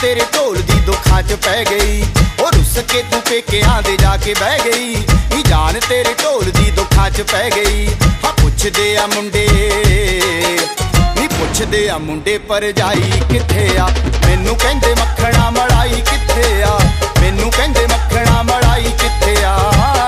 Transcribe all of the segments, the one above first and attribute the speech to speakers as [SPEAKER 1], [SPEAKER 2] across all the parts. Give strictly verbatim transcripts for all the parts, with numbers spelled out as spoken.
[SPEAKER 1] तेरे ढोल दी दुखां च पै गई। ओ रुस के तू पेकियां दे जाके बह गई। नी जान तेरे ढोल दी दुखां च पै गई। हाँ पुछदे आ मुंडे नी पुछदे आ मुंडे भरजाई कित्थे आ। मैनू कहंदे मक्खणा मलाई कित्थे आ। मैनू कहंदे मक्खणा मलाई कित्थे आ।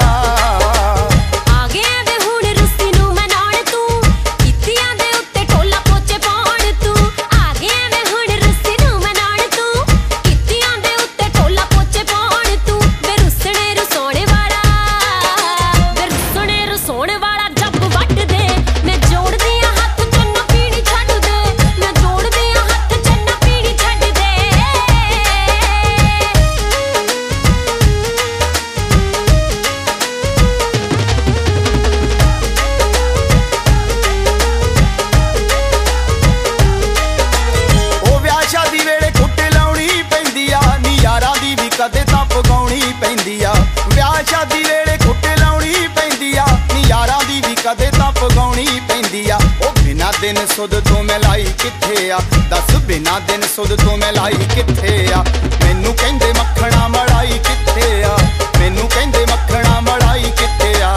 [SPEAKER 1] कदे तां पगाउणी पैंदी आ। विआह शादी वेले खुट लाउणी पैंदी आ। नी यारां दी भी कदे तां पगाउणी पैंदी आ। ओ बिना दिन सुध तो मैं लाई कित्थे आ। दस बिना दिन सुध तो मैं लाई कित्थे आ। मैनू कहंदे मक्खणा मलाई कित्थे आ। मैनू कहंदे मक्खणा मलाई कित्थे आ।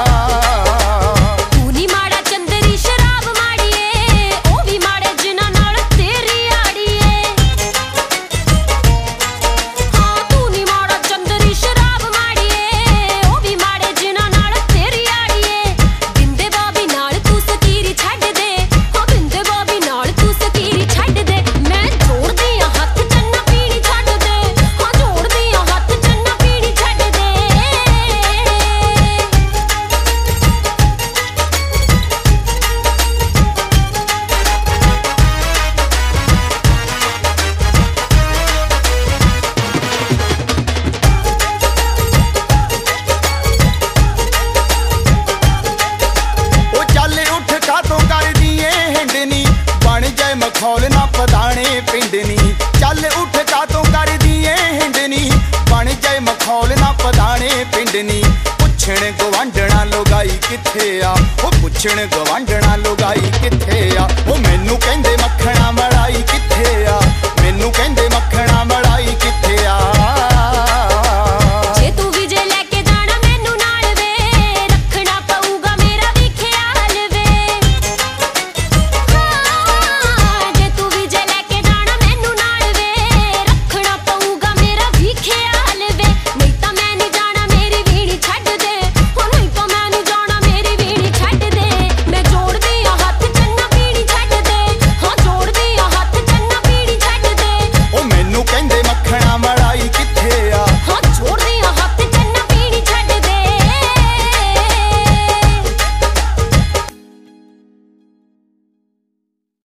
[SPEAKER 1] मखौल ना पदाने पिंडनी। चल उठ का तो कर दिए हिंडनी। बन जाए मखौल ना पदाने पिंडनी। पुछण गवांढणा लोगाई कित्थे आ। ओ पुछण गवांढणा लोगाई कित्थे आ। ओ मैनू कहंदे मक्खणा मलाई।